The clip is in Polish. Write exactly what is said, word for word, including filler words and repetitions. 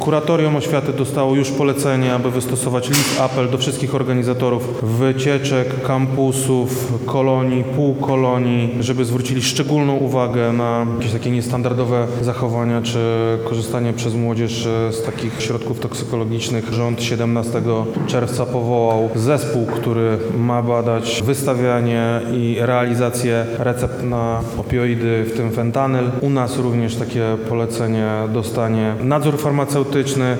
Kuratorium oświaty dostało już polecenie, aby wystosować list apel do wszystkich organizatorów wycieczek, kampusów, kolonii, półkolonii, żeby zwrócili szczególną uwagę na jakieś takie niestandardowe zachowania czy korzystanie przez młodzież z takich środków toksykologicznych. Rząd siedemnastego czerwca powołał zespół, który ma badać wystawianie i realizację recept na opioidy, w tym fentanyl. U nas również takie polecenie dostanie nadzór farmaceutyczny.